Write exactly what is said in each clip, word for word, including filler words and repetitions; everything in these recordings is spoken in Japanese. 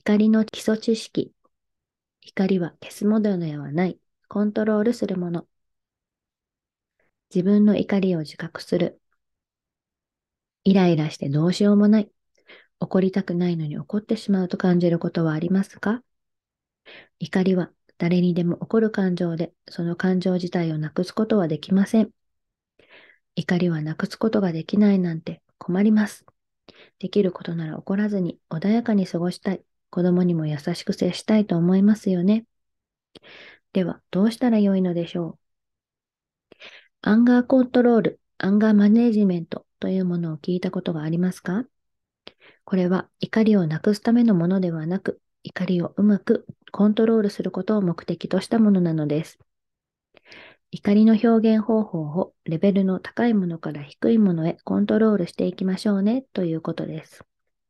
怒りの基礎知識。怒りは消すものではない。コントロールするもの。自分の怒りを自覚する。イライラしてどうしようもない。怒りたくないのに怒ってしまうと感じることはありますか？怒りは誰にでも起こる感情で、その感情自体をなくすことはできません。怒りはなくすことができないなんて困ります。できることなら怒らずに穏やかに過ごしたい。子供にも優しく接したいと思いますよね。では、どうしたらよいのでしょう。アンガーコントロール、アンガーマネジメントというものを聞いたことがありますか？これは怒りをなくすためのものではなく、怒りをうまくコントロールすることを目的としたものなのです。怒りの表現方法をレベルの高いものから低いものへコントロールしていきましょうねということです。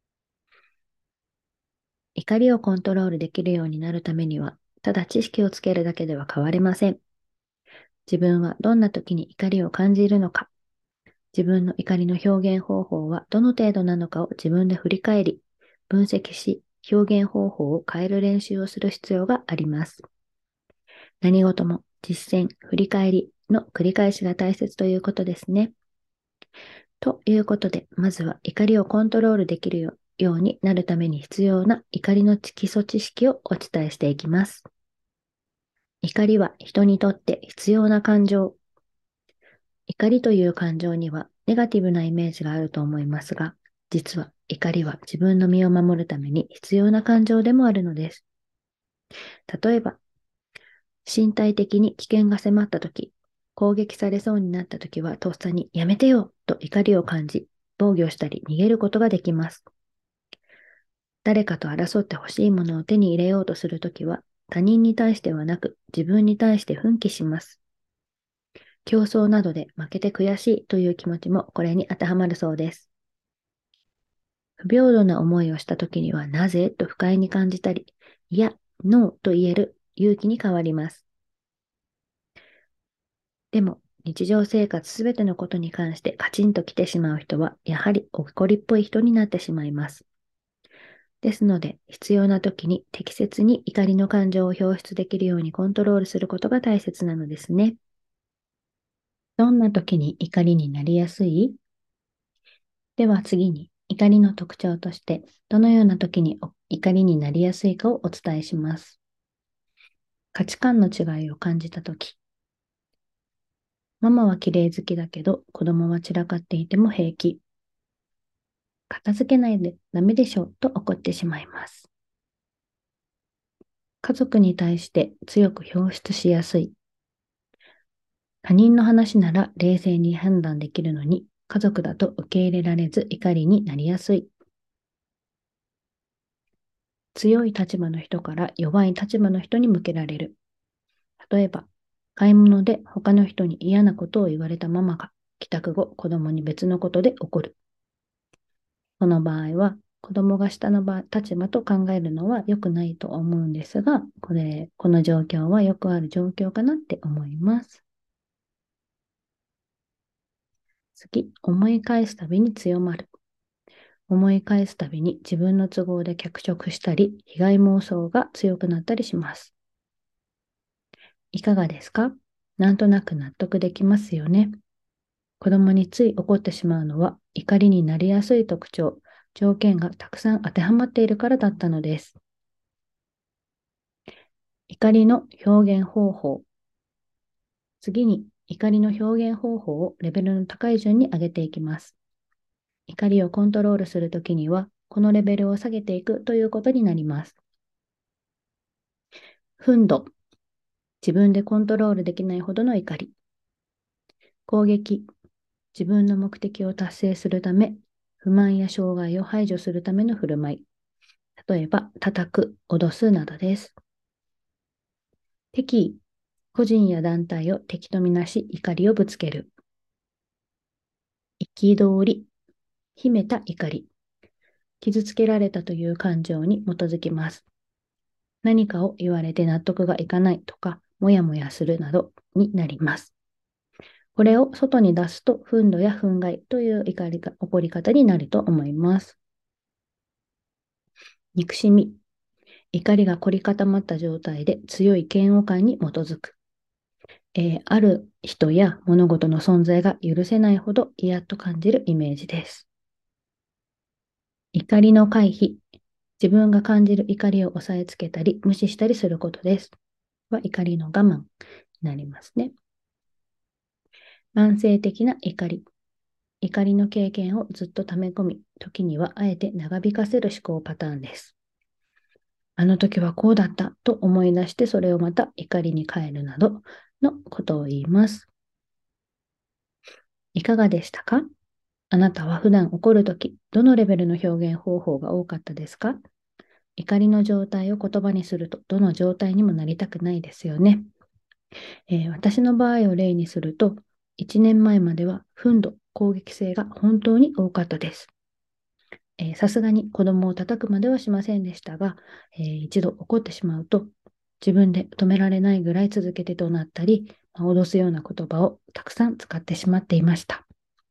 怒りをコントロールできるようになるためには、ただ知識をつけるだけでは変われません。自分はどんな時に怒りを感じるのか、自分の怒りの表現方法はどの程度なのかを自分で振り返り、分析し、表現方法を変える練習をする必要があります。何事も実践、振り返りの繰り返しが大切ということですね。ということで、まずは怒りをコントロールできるようになるために必要な怒りの基礎知識をお伝えしていきます。怒りは人にとって必要な感情。怒りという感情にはネガティブなイメージがあると思いますが、実は怒りは自分の身を守るために必要な感情でもあるのです。例えば、身体的に危険が迫ったとき、攻撃されそうになったときはとっさにやめてよと怒りを感じ、防御したり逃げることができます。誰かと争って欲しいものを手に入れようとするときは、他人に対してはなく自分に対して奮起します。競争などで負けて悔しいという気持ちもこれに当てはまるそうです。不平等な思いをしたときにはなぜと不快に感じたり、いや、ノーと言える勇気に変わります。でも、日常生活すべてのことに関してカチンと来てしまう人は、やはり怒りっぽい人になってしまいます。ですので、必要な時に適切に怒りの感情を表出できるようにコントロールすることが大切なのですね。どんな時に怒りになりやすい？では次に、怒りの特徴として、どのような時に怒りになりやすいかをお伝えします。価値観の違いを感じた時、ママは綺麗好きだけど、子供は散らかっていても平気。片付けないでダメでしょと怒ってしまいます。家族に対して強く表出しやすい。他人の話なら冷静に判断できるのに、家族だと受け入れられず怒りになりやすい。強い立場の人から弱い立場の人に向けられる。例えば、買い物で他の人に嫌なことを言われたママが、帰宅後、子供に別のことで怒る。この場合は、子供が下の立場と考えるのは良くないと思うんですが、これ、この状況はよくある状況かなって思います。次、思い返すたびに強まる。思い返すたびに自分の都合で脚色したり、被害妄想が強くなったりします。いかがですか？なんとなく納得できますよね。子供につい怒ってしまうのは怒りになりやすい特徴、条件がたくさん当てはまっているからだったのです。怒りの表現方法。次に怒りの表現方法をレベルの高い順に上げていきます。怒りをコントロールするときには、このレベルを下げていくということになります。憤怒。自分でコントロールできないほどの怒り。攻撃。自分の目的を達成するため、不満や障害を排除するための振る舞い。例えば、叩く、脅すなどです。敵意。個人や団体を敵とみなし、怒りをぶつける。憤り。秘めた怒り。傷つけられたという感情に基づきます。何かを言われて納得がいかないとか、もやもやするなどになります。これを外に出すと、憤怒や憤慨という怒りが起こり方になると思います。憎しみ。 怒りが凝り固まった状態で強い嫌悪感に基づく。えーある人や物事の存在が許せないほど嫌と感じるイメージです。怒りの回避。自分が感じる怒りを抑えつけたり、無視したりすることです。は怒りの我慢になりますね。慢性的な怒り。怒りの経験をずっと溜め込み、時にはあえて長引かせる思考パターンです。あの時はこうだったと思い出して、それをまた怒りに変えるなどのことを言います。いかがでしたか？あなたは普段怒るとき、どのレベルの表現方法が多かったですか？怒りの状態を言葉にすると、どの状態にもなりたくないですよね。えー私の場合を例にすると、いちねんまえまでは憤怒、攻撃性が本当に多かったです。さすがに子供を叩くまではしませんでしたが、えー一度怒ってしまうと、自分で止められないぐらい続けて怒鳴ったり、まあ脅すような言葉をたくさん使ってしまっていました。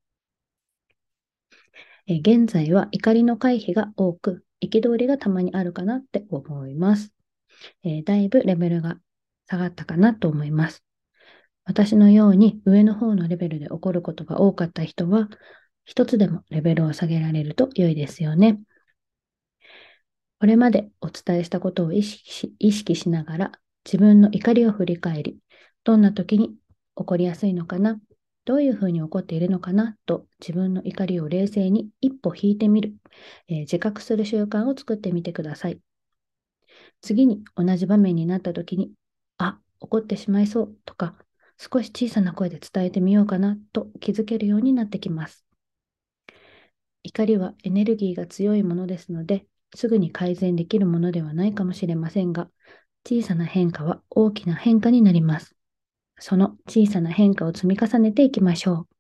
えー現在は怒りの回避が多く、憤りがたまにあるかなって思います。えーだいぶレベルが下がったかなと思います。私のように上の方のレベルで起こることが多かった人は、一つでもレベルを下げられると良いですよね。これまでお伝えしたことを意識し、意識しながら自分の怒りを振り返り、どんな時に起こりやすいのかな、どういうふうに起こっているのかなと自分の怒りを冷静に一歩引いてみる、えー自覚する習慣を作ってみてください。次に同じ場面になった時に、あ、怒ってしまいそうとか、少し小さな声で伝えてみようかなと気づけるようになってきます。怒りはエネルギーが強いものですので、すぐに改善できるものではないかもしれませんが、小さな変化は大きな変化になります。その小さな変化を積み重ねていきましょう。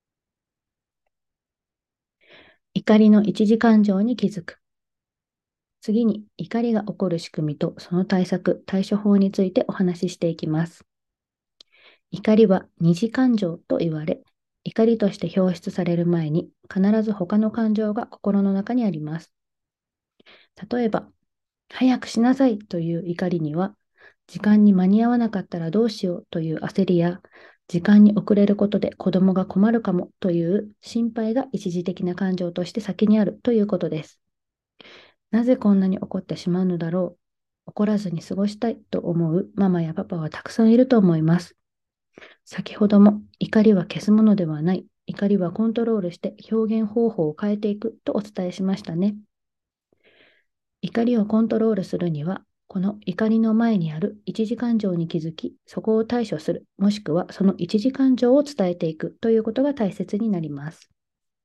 怒りの一時感情に気づく。次に怒りが起こる仕組みとその対策、対処法についてお話ししていきます。怒りは二次感情と言われ、怒りとして表出される前に必ず他の感情が心の中にあります。例えば、早くしなさいという怒りには、時間に間に合わなかったらどうしようという焦りや、時間に遅れることで子供が困るかもという心配が一時的な感情として先にあるということです。なぜこんなに怒ってしまうのだろう。怒らずに過ごしたいと思うママやパパはたくさんいると思います。先ほども怒りは消すものではない。怒りはコントロールして表現方法を変えていくとお伝えしましたね。怒りをコントロールするには、この怒りの前にある一時感情に気づき、そこを対処する、もしくはその一時感情を伝えていくということが大切になります。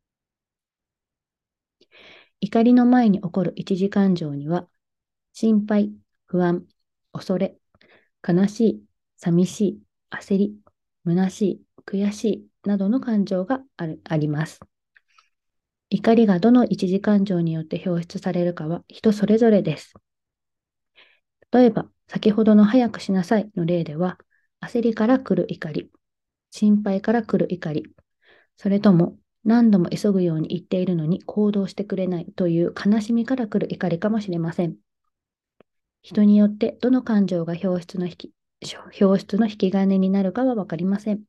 怒りの前に起こる一時感情には、心配、不安、恐れ、悲しい、寂しい、焦り、虚しい、悔しいなどの感情があるあります。怒りがどの一時感情によって表出されるかは人それぞれです。例えば、先ほどの早くしなさいの例では、焦りから来る怒り、心配から来る怒り、それとも何度も急ぐように言っているのに行動してくれないという悲しみから来る怒りかもしれません。人によってどの感情が表出の引き、表出の引き金になるかはわかりません。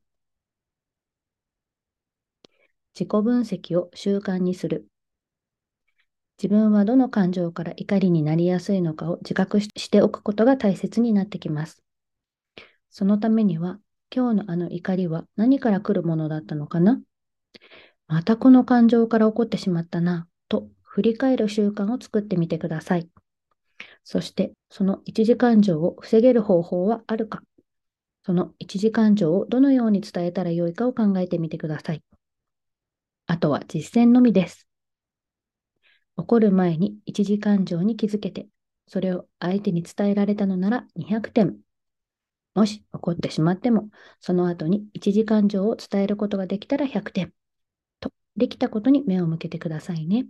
自己分析を習慣にする。自分はどの感情から怒りになりやすいのかを自覚しておくことが大切になってきます。そのためには、今日のあの怒りは何から来るものだったのかな？またこの感情から起こってしまったな、と振り返る習慣を作ってみてください。そして、その一時感情を防げる方法はあるか、その一時感情をどのように伝えたらよいかを考えてみてください。あとは実践のみです。起こる前に一時感情に気づけて、それを相手に伝えられたのならにひゃくてん。もし起こってしまっても、その後に一時感情を伝えることができたらひゃくてん。と、できたことに目を向けてくださいね。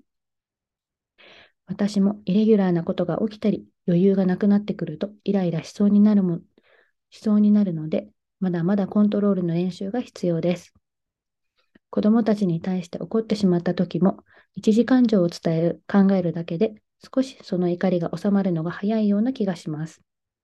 私もイレギュラーなことが起きたり、余裕がなくなってくるとイライラしそうになるも、しそうになるので、まだまだコントロールの練習が必要です。子供たちに対して怒ってしまった時も、一時感情を伝える、考えるだけで、 少しその怒りが収まるのが早いような気がします。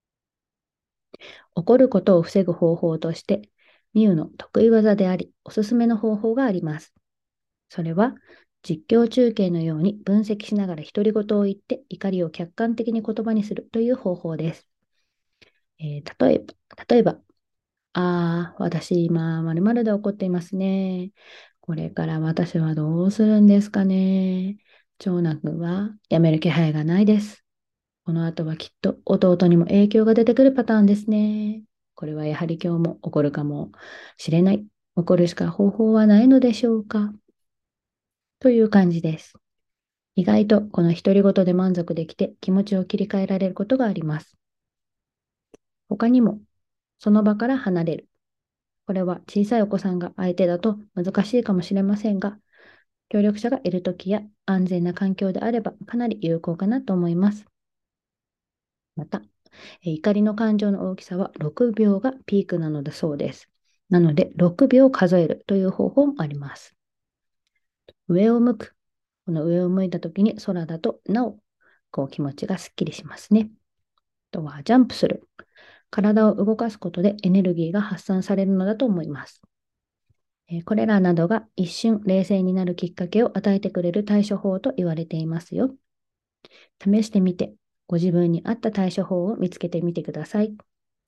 怒ることを防ぐ方法として、ミュウの得意技であり、おすすめの方法があります。それは、実況中継のように分析しながら独り言を言って怒りを客観的に言葉にするという方法です。えー例えば、例えば、ああ、私今、〇〇で怒っていますね。これから私はどうするんですかね。長男君は辞める気配がないです。この後はきっと弟にも影響が出てくるパターンですね。これはやはり今日も起こるかもしれない。起こるしか方法はないのでしょうか。という感じです。意外とこの独り言で満足できて気持ちを切り替えられることがあります。他にも、その場から離れる。これは小さいお子さんが相手だと難しいかもしれませんが、協力者がいるときや安全な環境であればかなり有効かなと思います。また、怒りの感情の大きさはろくびょうがピークなのだそうです。なので、ろくびょう数えるという方法もあります。上を向く。この上を向いたときに空だとなおこう気持ちがすっきりしますね。あとはジャンプする。体を動かすことでエネルギーが発散されるのだと思います。えーこれらなどが一瞬冷静になるきっかけを与えてくれる対処法と言われていますよ。試してみて、ご自分に合った対処法を見つけてみてください。